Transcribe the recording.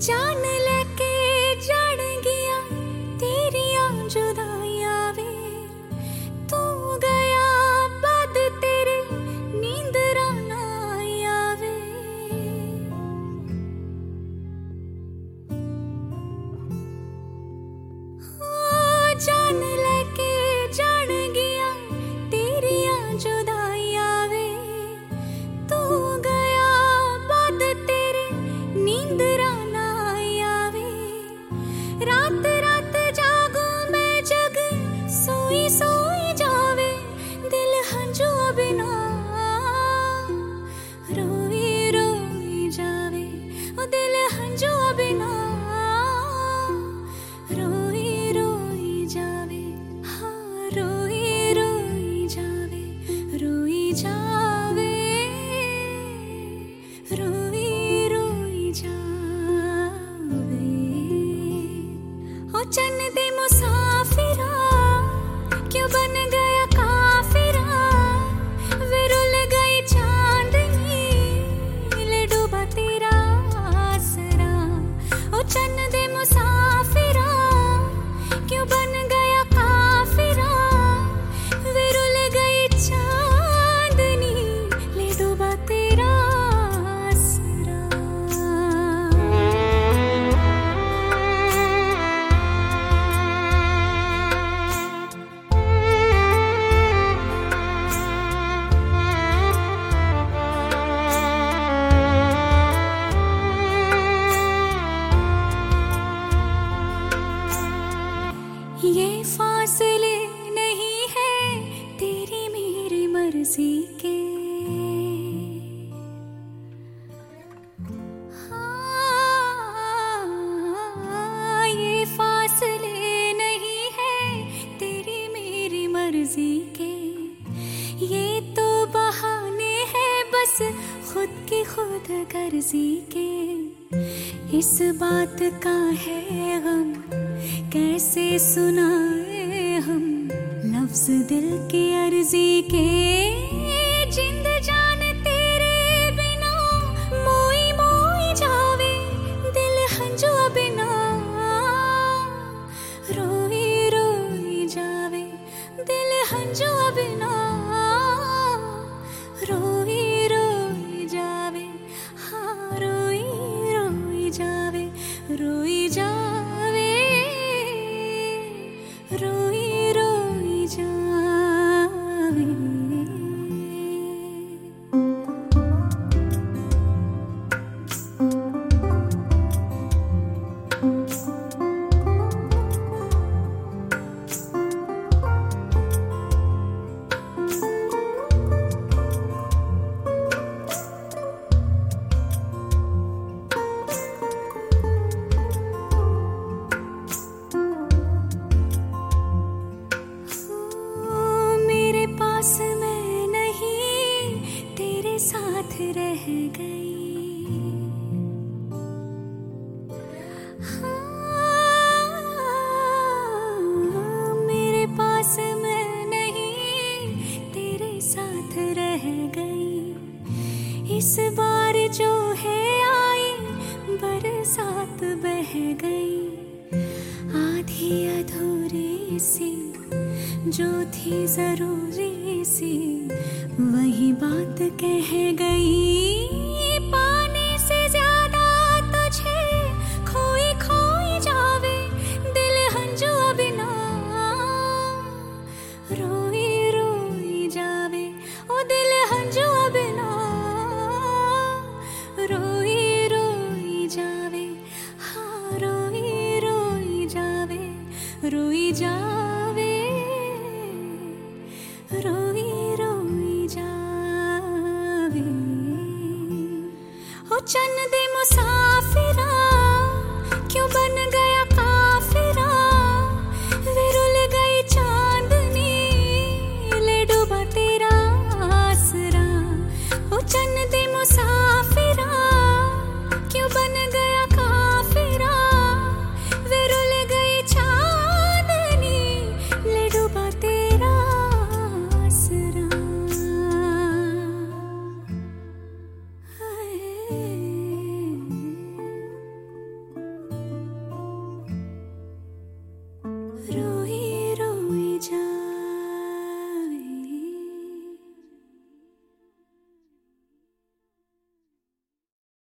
जान लेके जान गया तेरिया जुदाइया वे, तू गया बाद तेरे नींद राना आवे। जान लेके जान गया तेरिया जुदाइया वे, तू गया बाद तेरे नींद राना आवे। रात रात जागू मैं जग सोई सोई जावे, दिल हंजुआ बिना रोई रोई जावे। ओ दिल हंजुआ बिना रोई रोई जावे। हाँ रोई रोई जावे, रोई जावे, रोई रोई जावे। ओ चन्न दे मुसाफिरा क्यों बन गया काफिरा, वे रुल गई चांदनी ले डूबा तेरा आसरा। ओ चन्न दे मुसाफिरा क्यों बन गया काफिरा, वे रुल गई चांदनी ले डूबा तेरा आसरा। ये फासले नहीं है तेरी मेरी मर्जी के, हाँ ये फासले नहीं है तेरी मेरी मर्जी के। ये तो बहाने हैं बस खुद की खुद गर्जी के। इस बात का है गम कैसे सुनाए हम, लफ्ज दिल की अर्जी के। जिंद जान तेरे बिना मोई मोई जावे, दिल हंजुआ बिना रोई रोई जावे। दिल हंजुआ बिना रोई रोई जावे। हाँ रोई रोई जावे, रोई जावे, रोई रोई जावे। मेरे पास मैं नहीं तेरे साथ रह गई। हाँ मेरे पास मैं नहीं तेरे साथ रह गई। इस बार जो है आई बरसात बह गई। आधी अधूरी सी जो थी जरूरी सी वही बात कह गई। पाने से ज्यादा तुझे खोई खोई जावे, दिल हंजुआ बिना रोई रोई जावे। ओ दिल हंजुआ बिना रोई रोई जावे। हाँ रोई रोई जावे, रोई जावे।